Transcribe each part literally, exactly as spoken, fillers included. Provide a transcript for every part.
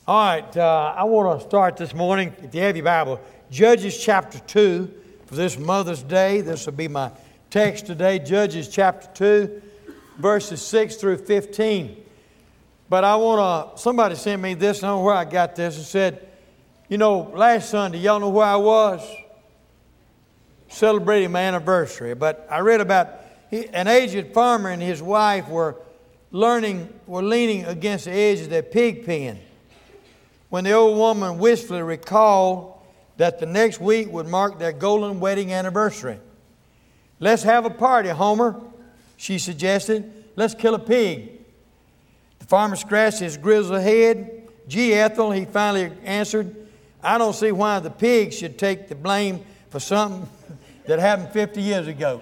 All right, uh, I want to start this morning, if you have your Bible, Judges chapter two for this Mother's Day. This will be my text today, Judges chapter two, verses six through fifteen. But I want to, somebody sent me this, I don't know where I got this, and said, you know, last Sunday, y'all know where I was? Celebrating my anniversary. But I read about an aged farmer and his wife were learning, were leaning against the edge of their pig pen, when the old woman wistfully recalled that the next week would mark their golden wedding anniversary. "Let's have a party, Homer," she suggested. "Let's kill a pig." The farmer scratched his grizzled head. "Gee, Ethel," he finally answered, "I don't see why the pig should take the blame for something that happened fifty years ago."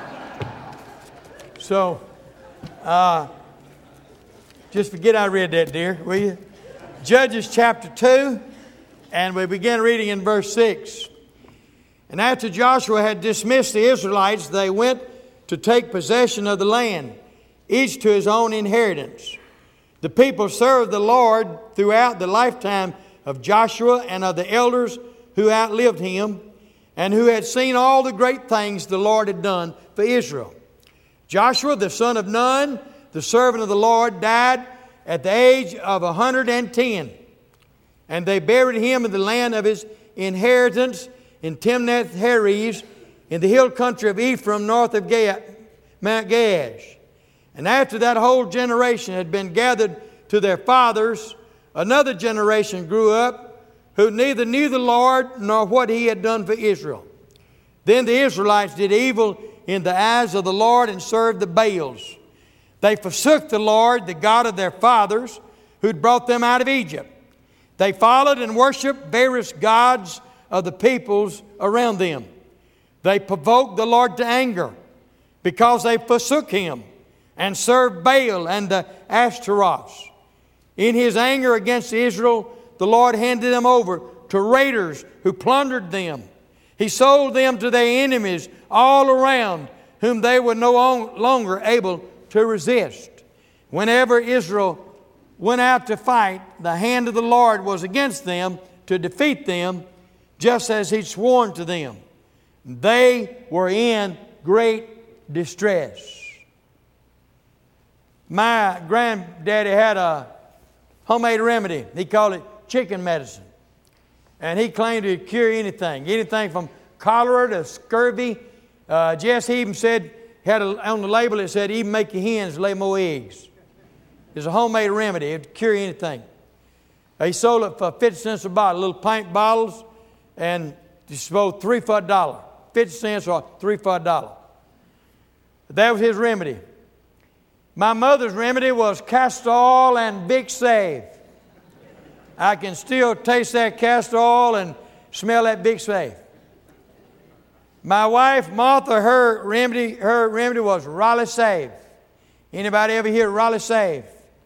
So, uh, just forget I read that, dear, will you? Judges chapter two, and we begin reading in verse six. "And after Joshua had dismissed the Israelites, they went to take possession of the land, each to his own inheritance. The people served the Lord throughout the lifetime of Joshua and of the elders who outlived him, and who had seen all the great things the Lord had done for Israel. Joshua, the son of Nun, the servant of the Lord, died at the age of a hundred and ten. And they buried him in the land of his inheritance in Timnath-Heres, in the hill country of Ephraim, north of Ga- Mount Gaash. And after that whole generation had been gathered to their fathers, another generation grew up, who neither knew the Lord nor what he had done for Israel. Then the Israelites did evil in the eyes of the Lord and served the Baals. They forsook the Lord, the God of their fathers, who'd brought them out of Egypt. They followed and worshiped various gods of the peoples around them. They provoked the Lord to anger because they forsook him and served Baal and the Ashtaroths. In his anger against Israel, the Lord handed them over to raiders who plundered them. He sold them to their enemies all around, whom they were no longer able to resist. Whenever Israel went out to fight, the hand of the Lord was against them to defeat them, just as he'd sworn to them. They were in great distress." My granddaddy had a homemade remedy. He called it chicken medicine. And he claimed to cure anything. Anything from cholera to scurvy. Uh, Jess even said, had a, on the label it said, "Even make your hens lay more eggs." It's a homemade remedy. It would cure anything. He sold it for fifty cents a bottle, little pint bottles, and he sold three for a dollar. fifty cents or three for a dollar. That was his remedy. My mother's remedy was castor oil and Big Save. I can still taste that castor oil and smell that Big Save. My wife, Martha, her remedy, her remedy was Raleigh Save. Anybody ever hear Raleigh Save?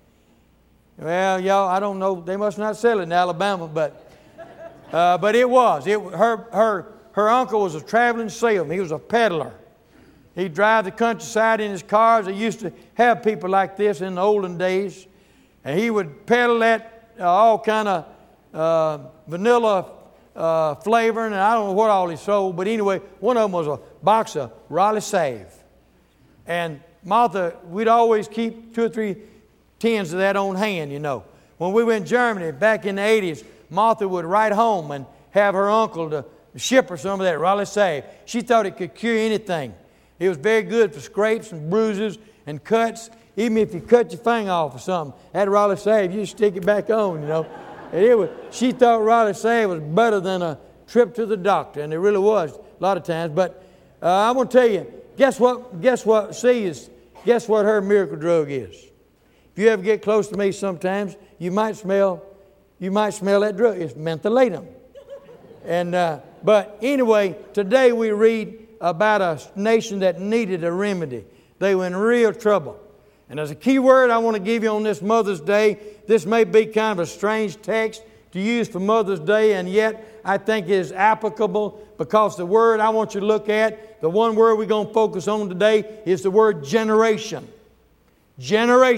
Well, y'all, I don't know. They must not sell it in Alabama, but uh, but it was. It her her her uncle was a traveling salesman. He was a peddler. He'd drive the countryside in his cars. They used to have people like this in the olden days, and he would peddle that uh, all kind of uh, vanilla uh, flavoring, and I don't know what all he sold, but anyway, one of them was a box of Raleigh Save. And Martha, we'd always keep two or three tins of that on hand, you know. When we went to Germany back in the eighties, Martha would write home and have her uncle to ship her some of that Raleigh Save. She thought it could cure anything. It was very good for scrapes and bruises and cuts. Even if you cut your finger off or something, that Raleigh Save, you stick it back on, you know. And it was, she thought Raleigh Save was better than a trip to the doctor, and it really was a lot of times. But uh, I want to tell you, guess what? Guess what? C is. Guess what her miracle drug is? If you ever get close to me, sometimes you might smell, you might smell that drug. It's mentholatum. And uh, but anyway, today we read about a nation that needed a remedy. They were in real trouble. And as a key word I want to give you on this Mother's Day, this may be kind of a strange text to use for Mother's Day, and yet I think it is applicable because the word I want you to look at, the one word we're going to focus on today, is the word generation. Generation.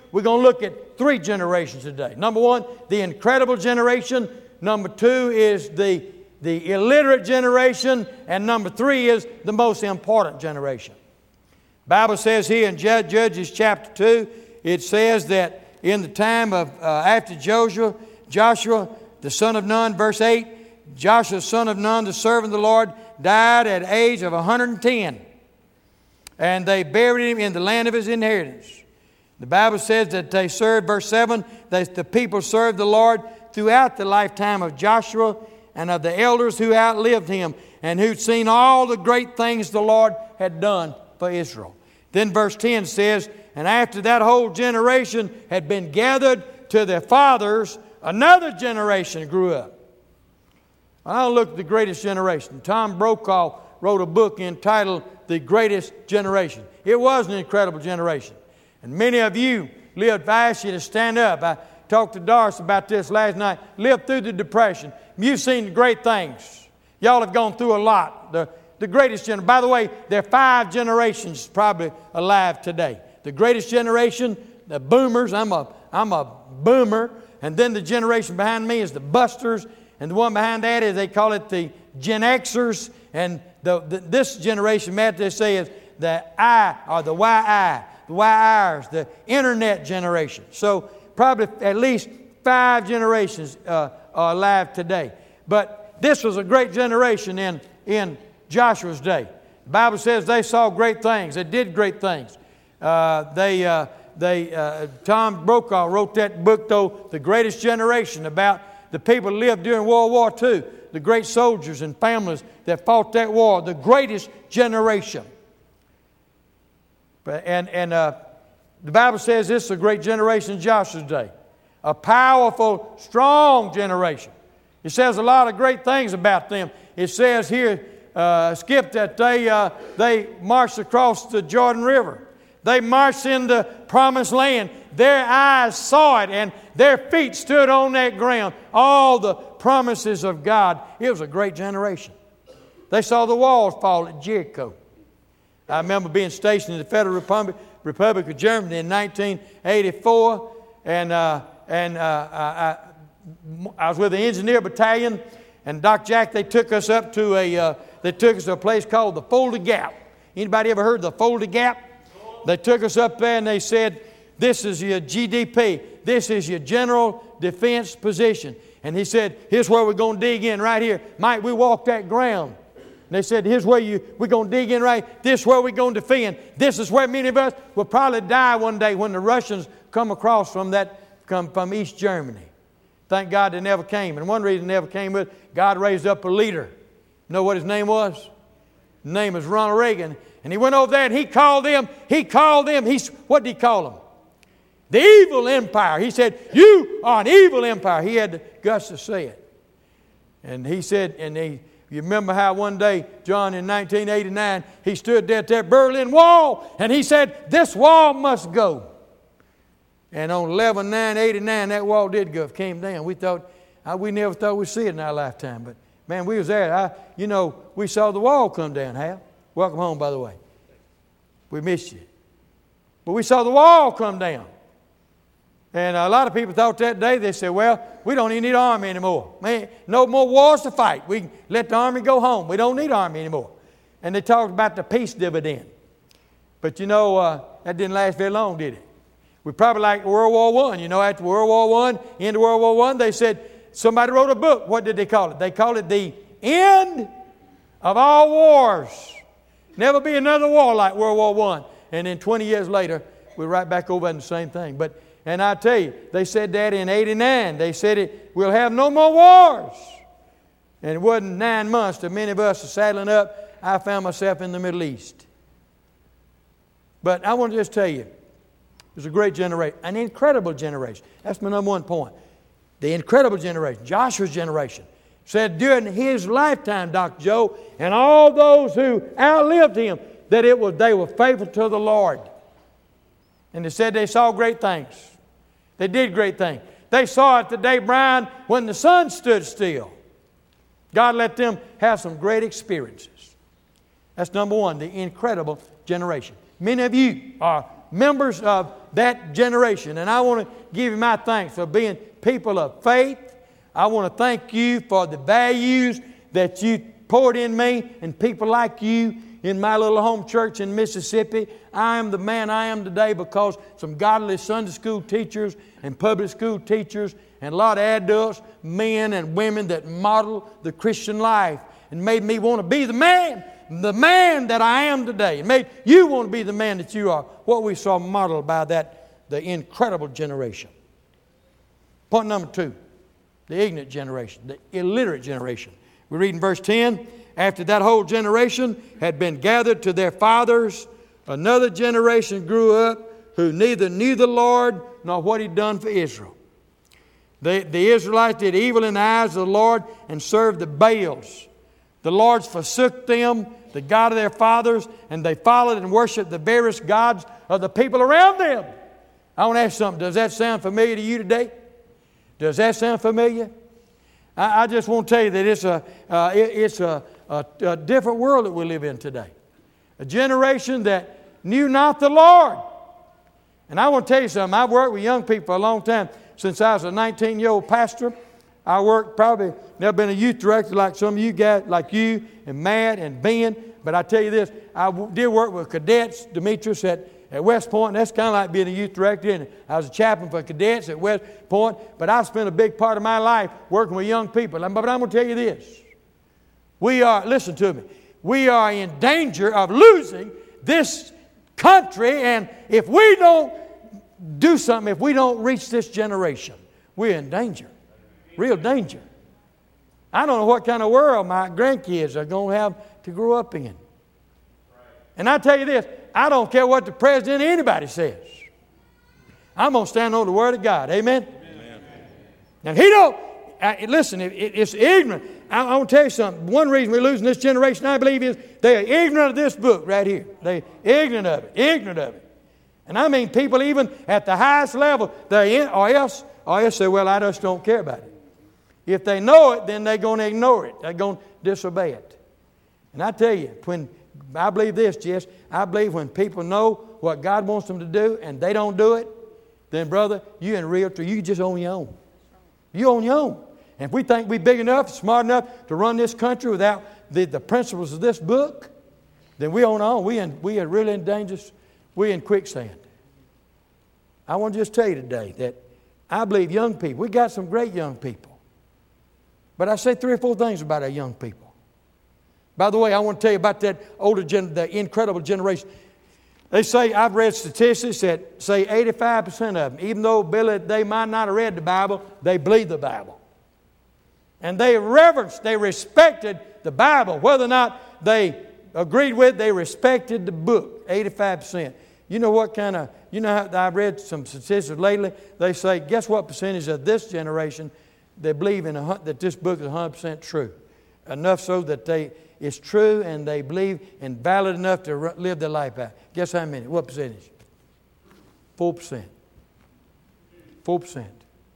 we're going to look at three generations today. Number one, the incredible generation. Number two is the, the illiterate generation. And number three is the most important generation. The Bible says here in Judges chapter two, it says that in the time of, uh, after Joshua, Joshua, the son of Nun, verse eight, Joshua, son of Nun, the servant of the Lord, died at the age of one hundred ten. And they buried him in the land of his inheritance. The Bible says that they served, verse seven, that the people served the Lord throughout the lifetime of Joshua and of the elders who outlived him and who'd seen all the great things the Lord had done for Israel. Then verse ten says, and after that whole generation had been gathered to their fathers, another generation grew up. I'll look at the greatest generation. Tom Brokaw wrote a book entitled The Greatest Generation. It was an incredible generation. And many of you lived, if I asked you to stand up, I talked to Doris about this last night, lived through the Depression. You've seen great things. Y'all have gone through a lot. The, the greatest generation. By the way, there are five generations probably alive today. The greatest generation, the boomers. I'm a, I'm a boomer. And then the generation behind me is the busters. And the one behind that is, they call it the Gen Xers. And the, the, this generation, Matt, they say is the I, or the Y I. The Y Rs, the internet generation. So probably at least five generations uh, are alive today. But this was a great generation in, in Joshua's day. The Bible says they saw great things. They did great things. Uh, they, uh, they, uh, Tom Brokaw wrote that book, though, The Greatest Generation, about the people who lived during World War Two, the great soldiers and families that fought that war, the greatest generation. And, and uh, the Bible says this is a great generation in Joshua's day. A powerful, strong generation. It says a lot of great things about them. It says here, uh, Skip, that they, uh, they marched across the Jordan River. They marched in the promised land. Their eyes saw it and their feet stood on that ground. All the promises of God. It was a great generation. They saw the walls fall at Jericho. I remember being stationed in the Federal Republic, Republic of Germany in nineteen eighty-four, and uh, and uh, I, I was with the engineer battalion, and Doc Jack, they took us up to a uh, they took us to a place called the Fulda Gap. Anybody ever heard of the Fulda Gap? They took us up there and they said, "This is your G D P. This is your general defense position." And he said, "Here's where we're going to dig in right here. Might we walk that ground?" And they said, here's where you, we're going to dig in right. This is where we're going to defend. This is where many of us will probably die one day when the Russians come across from that, come from East Germany. Thank God they never came. And one reason they never came was God raised up a leader. You know what his name was? His name was Ronald Reagan. And he went over there and he called them, he called them, he's, what did he call them? The evil empire. He said, you are an evil empire. He had the guts to say it. And he said, and he, you remember how one day, John, in nineteen eighty-nine, he stood there at that Berlin Wall, and he said, this wall must go. And on eleven nine eighty-nine, that wall did go, came down. We thought, uh, we never thought we'd see it in our lifetime. But, man, we was there. I, you know, we saw the wall come down, Hal. Welcome home, by the way. We missed you. But we saw the wall come down. And a lot of people thought that day, they said, well, we don't even need army anymore. Man, no more wars to fight. We can let the army go home. We don't need army anymore. And they talked about the peace dividend. But, you know, uh, that didn't last very long, did it? We probably like World War One. You know, after World War One, into World War One, they said, somebody wrote a book. What did they call it? They called it the end of all wars. Never be another war like World War One. And then twenty years later, we're right back over in the same thing. But And I tell you, they said that in eighty-nine. They said it, we'll have no more wars. And it wasn't nine months till many of us are saddling up. I found myself in the Middle East. But I want to just tell you, it was a great generation, an incredible generation. That's my number one point. The incredible generation, Joshua's generation, said during his lifetime, Doctor Joe, and all those who outlived him, that it was they were faithful to the Lord. And they said they saw great things. They did great things. They saw it the day, Brian, when the sun stood still. God let them have some great experiences. That's number one, the incredible generation. Many of you are members of that generation. And I want to give you my thanks for being people of faith. I want to thank you for the values that you poured in me and people like you in my little home church in Mississippi. I am the man I am today because some godly Sunday school teachers and public school teachers and a lot of adults, men and women that model the Christian life and made me want to be the man, the man that I am today. It made you want to be the man that you are. What we saw modeled by that, the incredible generation. Point number two, the ignorant generation, the illiterate generation. We read in verse ten, after that whole generation had been gathered to their fathers, another generation grew up who neither knew the Lord nor what He'd done for Israel. The, the Israelites did evil in the eyes of the Lord and served the Baals. The Lord forsook them, the God of their fathers, and they followed and worshiped the various gods of the people around them. I want to ask you something. Does that sound familiar to you today? Does that sound familiar? I, I just want to tell you that it's a uh, it, it's a, a, a different world that we live in today. A generation that knew not the Lord. And I want to tell you something. I've worked with young people for a long time. Since I was a nineteen-year-old pastor, I worked probably, never been a youth director like some of you guys, like you and Matt and Ben. But I tell you this, I w- did work with cadets, Demetrius, at, at West Point. And that's kind of like being a youth director. And I was a chaplain for cadets at West Point. But I spent a big part of my life working with young people. But I'm going to tell you this. We are, listen to me, we are in danger of losing this country. And if we don't do something, if we don't reach this generation, we're in danger. Real danger. I don't know what kind of world my grandkids are going to have to grow up in. And I tell you this, I don't care what the president or anybody says. I'm going to stand on the Word of God. Amen? Amen. Now, he don't, uh, listen, it, it, it's ignorant. I, I want to tell you something. One reason we're losing this generation, I believe, is they are ignorant of this book right here. They're ignorant of it, ignorant of it. And I mean people even at the highest level, they in, or else, or else say, well, I just don't care about it. If they know it, then they're going to ignore it. They're going to disobey it. And I tell you, when I believe this, Jess, I believe when people know what God wants them to do and they don't do it, then, brother, you're in real trouble. You just own your own. You own your own. And if we think we're big enough, smart enough to run this country without the, the principles of this book, then we own our own. We, in, we are really in danger. We're in quicksand. I want to just tell you today that I believe young people, we got some great young people. But I say three or four things about our young people. By the way, I want to tell you about that older gen, the incredible generation. They say, I've read statistics that say eighty-five percent of them, even though Billy, they might not have read the Bible, they believe the Bible. And they reverenced, they respected the Bible. Whether or not they agreed with it, they respected the book, eighty-five percent. You know what kind of, you know how I've read some statistics lately? They say, guess what percentage of this generation they believe in a, that this book is one hundred percent true. Enough so that they it's true and they believe and valid enough to live their life out. Guess how many? What percentage? Four percent. Four percent.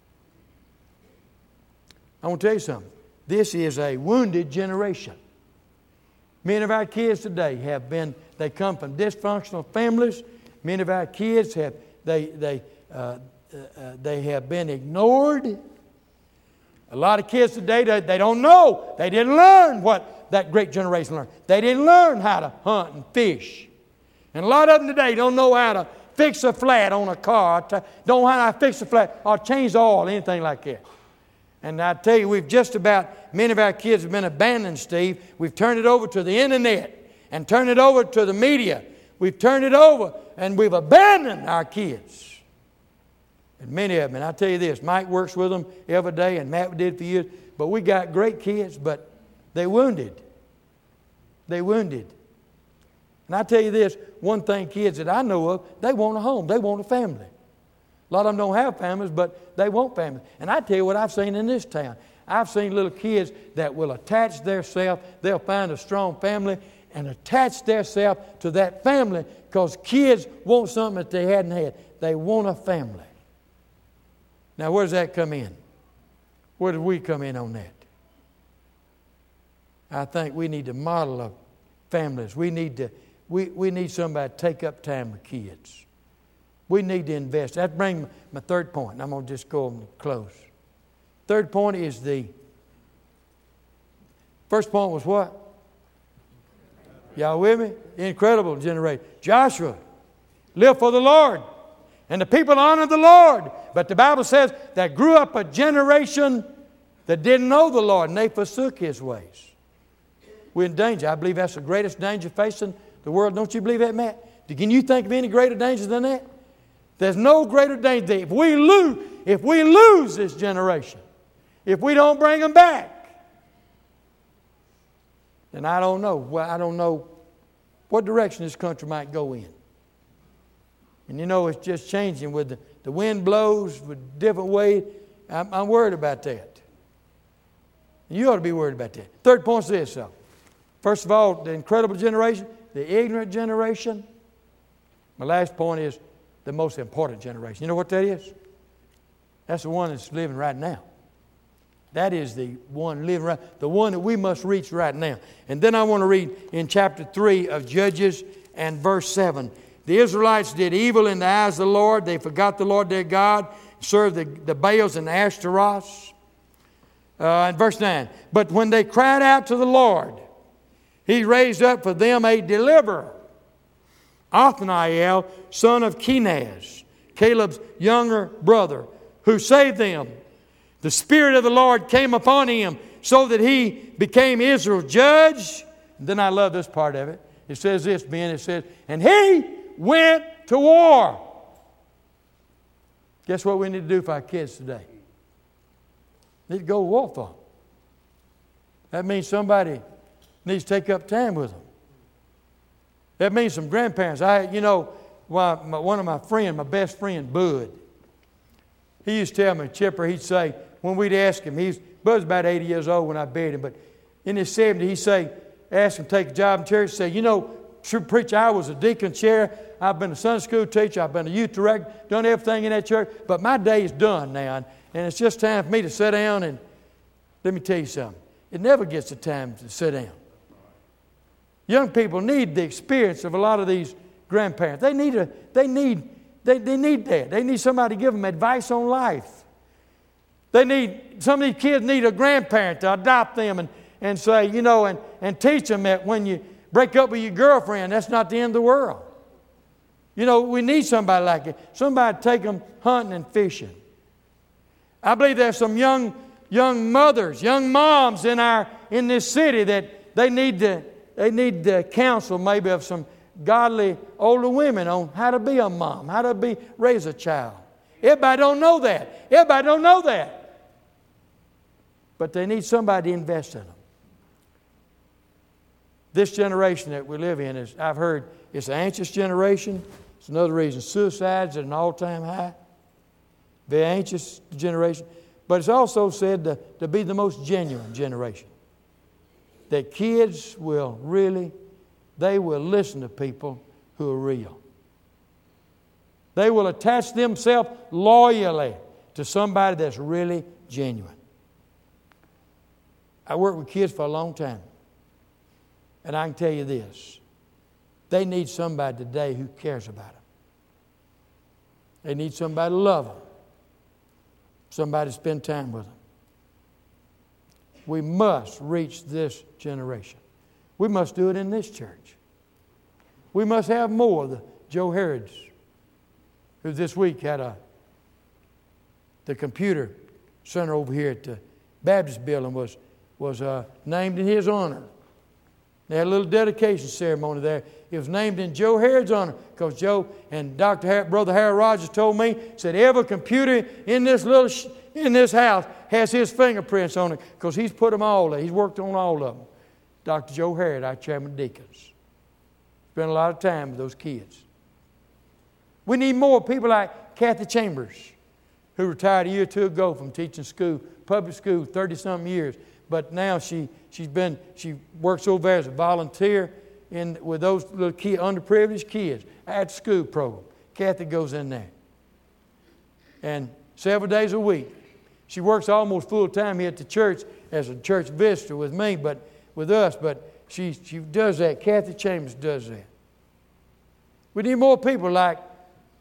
I want to tell you something. This is a wounded generation. Many of our kids today have been, they come from dysfunctional families. Many of our kids have, they, they, uh, uh, they have been ignored. A lot of kids today, they, they don't know. They didn't learn what that great generation learned. They didn't learn how to hunt and fish. And a lot of them today don't know how to fix a flat on a car, don't know how to fix a flat or change the oil, anything like that. And I tell you, we've just about, many of our kids have been abandoned, Steve. We've turned it over to the internet and turned it over to the media. We've turned it over and we've abandoned our kids. And many of them, and I tell you this, Mike works with them every day and Matt did for years. But we got great kids, but they wounded. They wounded. And I tell you this, one thing kids that I know of, they want a home. They want a family. A lot of them don't have families, but they want families. And I tell you what I've seen in this town. I've seen little kids that will attach themselves. They'll find a strong family and attach themselves to that family because kids want something that they hadn't had. They want a family. Now, where does that come in? Where do we come in on that? I think we need to model of families. We need to, we, we need somebody to take up time with kids. We need to invest. That brings my third point. I'm going to just go and close. Third point is the, first point was what? Y'all with me? Incredible generation. Joshua lived for the Lord. And the people honored the Lord. But the Bible says that grew up a generation that didn't know the Lord, and they forsook His ways. We're in danger. I believe that's the greatest danger facing the world. Don't you believe that, Matt? Can you think of any greater danger than that? There's no greater danger. If we lose, if we lose this generation, if we don't bring them back, then I don't know. Well, I don't know what direction this country might go in. And you know, it's just changing with the, the wind blows with different ways. I'm, I'm worried about that. You ought to be worried about that. Third point is this, though. First of all, the incredible generation, the ignorant generation. My last point is the most important generation. You know what that is? That's the one that's living right now. That is the one living right, the one that we must reach right now. And then I want to read in chapter three of Judges and verse seven. The Israelites did evil in the eyes of the Lord. They forgot the Lord their God, served the, the Baals and the Ashtaroths. Uh, and verse nine. But when they cried out to the Lord, He raised up for them a deliverer, Othniel, son of Kenaz, Caleb's younger brother, who saved them. The Spirit of the Lord came upon him so that he became Israel's judge. And then I love this part of it. It says this, Ben, it says, and he went to war. Guess what we need to do for our kids today? We need to go to war for them. That means somebody needs to take up time with them. That means some grandparents. I, you know, one of my friends, my best friend, Bud, he used to tell me, Chipper, he'd say, when we'd ask him, he's Bud's about eighty years old when I buried him, but in his seventies, he'd say, ask him to take a job in church, say, you know, preacher, I was a deacon chair, I've been a Sunday school teacher, I've been a youth director, done everything in that church, but my day is done now, and, and it's just time for me to sit down, and let me tell you something. It never gets the time to sit down. Young people need the experience of a lot of these grandparents. They need a, they need, they, they need that. They need somebody to give them advice on life. They need, some of these kids need a grandparent to adopt them and, and say, you know, and, and teach them that when you break up with your girlfriend, that's not the end of the world. You know, we need somebody like that. Somebody to take them hunting and fishing. I believe there's some young, young mothers, young moms in our, in this city that they need to, They need the counsel maybe of some godly older women on how to be a mom, how to be raise a child. Everybody don't know that. Everybody don't know that. But they need somebody to invest in them. This generation that we live in is, I've heard, it's an anxious generation. It's another reason. Suicide's at an all-time high. Very anxious generation. But it's also said to, to be the most genuine generation. That kids will really, they will listen to people who are real. They will attach themselves loyally to somebody that's really genuine. I worked with kids for a long time. And I can tell you this. They need somebody today who cares about them. They need somebody to love them. Somebody to spend time with them. We must reach this generation. We must do it in this church. We must have more of the Joe Harrods, who this week had a the computer center over here at the Baptist building was was uh, named in his honor. They had a little dedication ceremony there. It was named in Joe Harrod's honor because Joe and Doctor Har- Brother Harold Rogers told me, said every computer in this little sh- in this house has his fingerprints on it because he's put them all there. He's worked on all of them. Doctor Joe Harrod, our chairman of deacons. Spent a lot of time with those kids. We need more people like Kathy Chambers, who retired a year or two ago from teaching school, public school, thirty-something years. But now she, she's been, she works over there as a volunteer in, with those little kid, underprivileged kids at the school program. Kathy goes in there. And several days a week. She works almost full time here at the church as a church visitor with me, but with us, but she, she does that. Kathy Chambers does that. We need more people like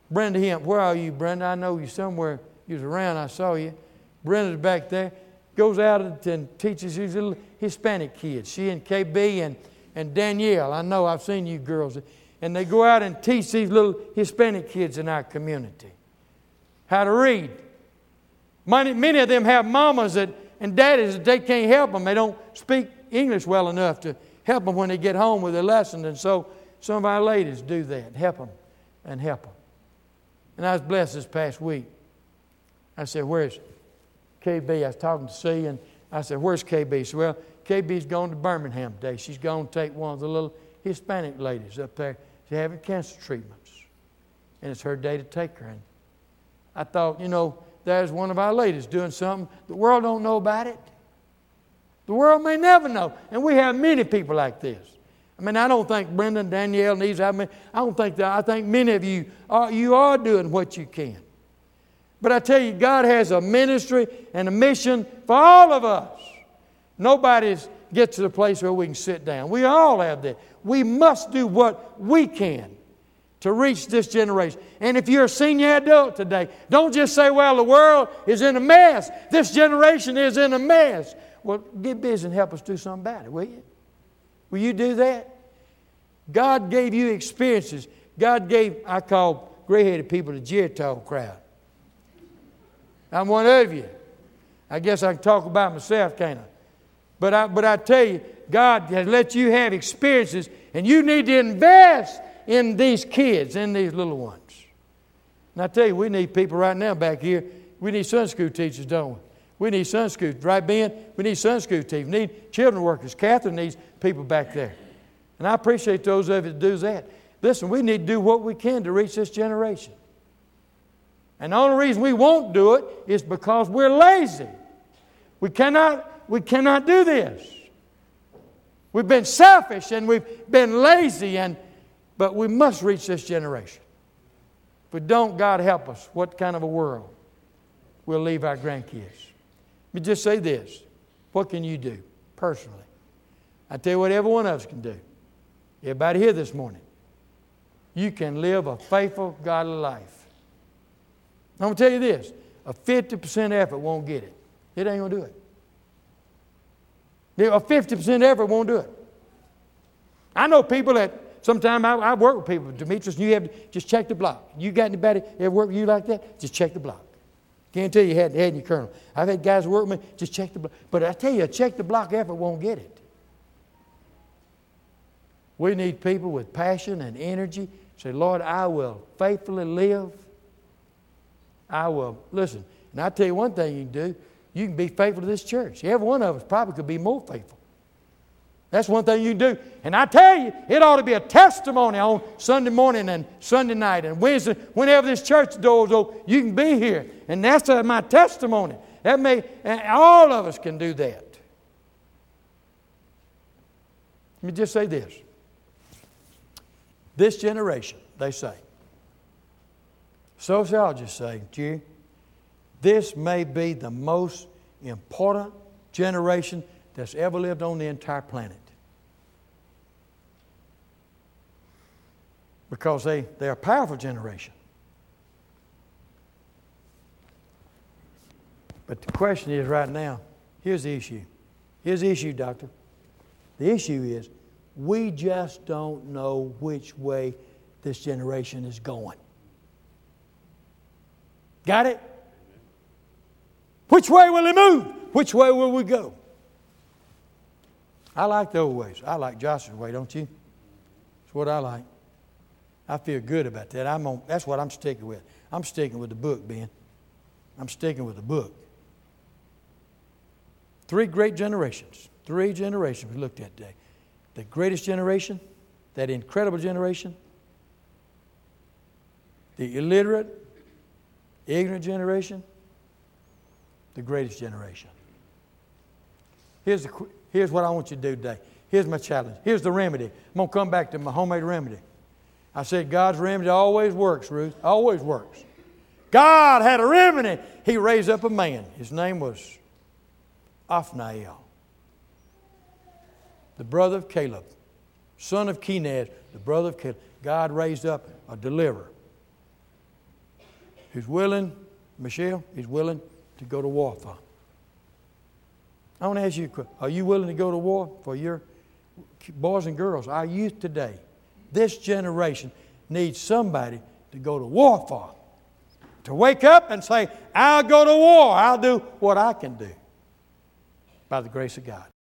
Brenda Hemp. Where are you, Brenda? I know you somewhere. You was around. I saw you. Brenda's back there. Goes out and teaches these little Hispanic kids. She and K B and, and Danielle. I know. I've seen you girls. And they go out and teach these little Hispanic kids in our community how to read. Many, many of them have mamas that, and daddies that they can't help them. They don't speak English well enough to help them when they get home with their lesson. And so some of our ladies do that. Help them and help them. And I was blessed this past week. I said, where's K B? I was talking to C, and I said, where's K B? She said, well, K B's going to Birmingham today. She's going to take one of the little Hispanic ladies up there. She's having cancer treatments. And it's her day to take her. And I thought, you know, there's one of our ladies doing something. The world don't know about it. The world may never know. And we have many people like this. I mean, I don't think Brenda and Danielle needs, I mean, I don't think that, I think many of you are, you are doing what you can. But I tell you, God has a ministry and a mission for all of us. Nobody gets to the place where we can sit down. We all have that. We must do what we can to reach this generation. And if you're a senior adult today, don't just say, well, the world is in a mess. This generation is in a mess. Well, get busy and help us do something about it, will you? Will you do that? God gave you experiences. God gave, I call gray-headed people the Geritol crowd. I'm one of you. I guess I can talk about myself, can't I? But I, but I tell you, God has let you have experiences, and you need to invest in these kids, in these little ones. And I tell you, we need people right now back here. We need Sunday school teachers, don't we? We need Sunday school, right, Ben? We need Sunday school teachers. We need children workers. Catherine needs people back there. And I appreciate those of you that do that. Listen, we need to do what we can to reach this generation. And the only reason we won't do it is because we're lazy. We cannot, we cannot do this. We've been selfish and we've been lazy, and but we must reach this generation. If we don't, God help us, what kind of a world we'll leave our grandkids. Let me just say this. What can you do personally? I tell you what every one of us can do. Everybody here this morning. You can live a faithful, godly life. I'm going to tell you this. A fifty percent effort won't get it. It ain't going to do it. A fifty percent effort won't do it. I know people that sometimes I, I work with people. Demetrius, you have to just check the block. You got anybody ever work with you like that? Just check the block. Can't tell you had had your colonel. I've had guys work with me, just check the block. But I tell you, a check the block effort won't get it. We need people with passion and energy. Say, Lord, I will faithfully live. I will, listen, and I tell you one thing you can do. You can be faithful to this church. Every one of us probably could be more faithful. That's one thing you can do. And I tell you, it ought to be a testimony on Sunday morning and Sunday night and Wednesday. Whenever this church door is open, you can be here. And that's uh, my testimony. That may, and all of us can do that. Let me just say this. This generation, they say, sociologists say, Jerry, this may be the most important generation that's ever lived on the entire planet. Because they, they're a powerful generation. But the question is right now, here's the issue. Here's the issue, doctor. The issue is we just don't know which way this generation is going. Got it? Which way will it move? Which way will we go? I like the old ways. I like Joshua's way, don't you? That's what I like. I feel good about that. I'm on, that's what I'm sticking with. I'm sticking with the book, Ben. I'm sticking with the book. Three great generations. Three generations we looked at today. The greatest generation, that incredible generation, the illiterate, ignorant generation, the greatest generation. Here's, the, here's what I want you to do today. Here's my challenge. Here's the remedy. I'm going to come back to my homemade remedy. I said God's remedy always works, Ruth. Always works. God had a remedy. He raised up a man. His name was Othniel, the brother of Caleb, son of Kenaz, the brother of Caleb. God raised up a deliverer. He's willing, Michelle, he's willing to go to war for. I want to ask you a question. Are you willing to go to war for your boys and girls, our youth today? This generation needs somebody to go to war for. To wake up and say, I'll go to war. I'll do what I can do by the grace of God.